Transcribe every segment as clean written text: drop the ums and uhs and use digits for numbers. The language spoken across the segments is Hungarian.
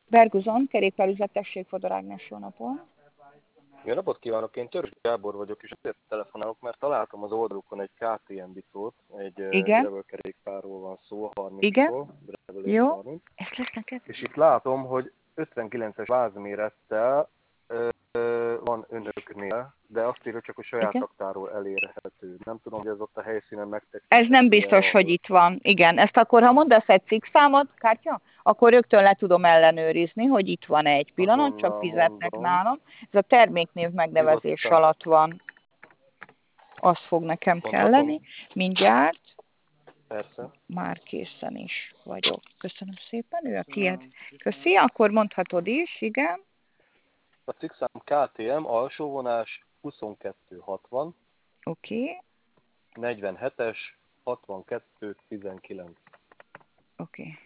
Berguzon, kerékpárüzlet, tessék, Fodor Ágnes, jó napot. Jó napot kívánok, én Törös Gábor vagyok, és azért telefonálok, mert találtam az oldalukon egy KTM bitót, egy Igen, gravel kerékpárról van szó, igen, 30-ról, gravel és jó. 30. Ez lesz neked? És itt látom, hogy 59-es vázmérettel van önöknél, de azt írja csak, hogy saját Igen. raktáról elérhető. Nem tudom, hogy ez ott a helyszínen Ez nem megtekinthető-e, biztos, hogy ahol... itt van. Igen, ezt akkor, ha mondasz egy cikkszámot, kártya, akkor rögtön le tudom ellenőrizni, hogy itt van egy pillanat, csak Azonnal fizetnek mondom. nálam. Ez a terméknév megnevezés Nyugodtan. alatt van. Az fog nekem Mondhatom? kelleni. Mindjárt. Persze. Már készen is vagyok. Köszönöm szépen, ő a tiéd. Köszi, akkor mondhatod is, igen. A cikkszám KTM alsóvonás 2260, Oké, 47-es, 62-19. oké.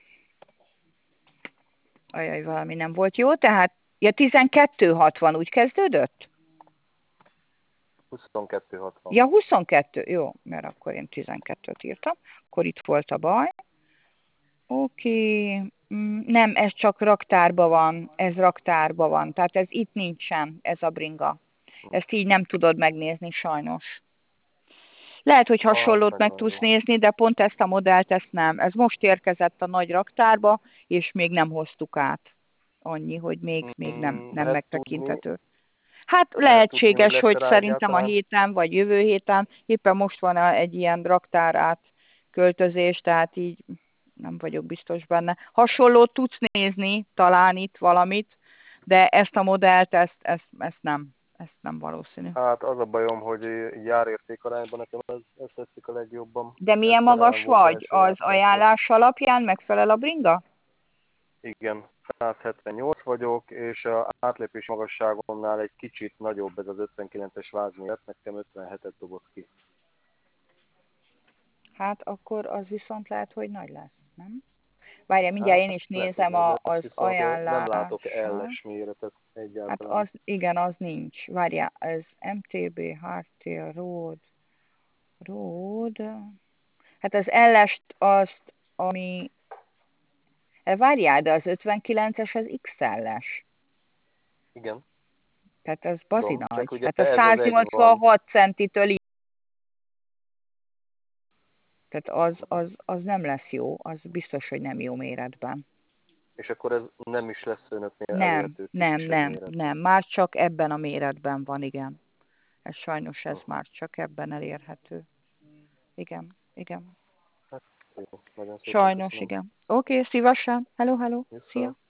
Ajaj, valami nem volt jó, tehát ja, 12.60 úgy kezdődött? 22-60. Ja, 22, jó, mert akkor én 12-t írtam, akkor itt volt a baj. Oké, nem, ez csak raktárban van, ez raktárban van, tehát ez itt nincsen, ez a bringa. Ezt így nem tudod megnézni sajnos. Lehet, hogy Az hasonlót meg nagyon tudsz jó. nézni, de pont ezt a modellt, ezt nem. Ez most érkezett a nagy raktárba, és még nem hoztuk át. Annyi, hogy még nem Lehet tudni, megtekinthető. Hát hogy lehetséges, hogy lesz rá szerintem a egyáltalán? héten, vagy jövő héten, éppen most van egy ilyen raktár átköltözés, tehát így nem vagyok biztos benne. Hasonlót tudsz nézni, talán itt valamit, de ezt a modellt, ezt nem valószínű. Hát az a bajom, hogy járértékarányban nekem ez tetszik a legjobban. De Ez milyen magas szerelem volt vagy? első Az látványra. ajánlás alapján megfelel a bringa? Igen, 178 vagyok, és az átlépés magasságomnál egy kicsit nagyobb ez az 59-es vázméret, nekem 57-et dobott ki. Hát akkor az viszont lehet, hogy nagy lesz, nem? Várjál, mindjárt Hát én is lehet, hogy nézem nagy lesz, az viszont én nem látok ajánlással. L-es méretet Hát egyáltalán. az, igen, az nincs. Várjál, ez MTB, Hardtail, Road. Hát az L-est azt, ami... Várjál, de az 59-es az XL-es. Igen, Tehát ez bazi tudom, csak nagy. ugye Hát a ez az egy van. 186 centitől így. Tehát az nem lesz jó, az biztos, hogy nem jó méretben. És akkor ez nem is lesz önöknél elérhető kisebb méretben. Nem. Már csak ebben a méretben van, igen. Ez sajnos ez Hm. már csak ebben elérhető. Igen. Hát jó, nagyon szépen Sajnos, köszönöm. igen. Oké, szívesen. Hello. Szia. Vissza.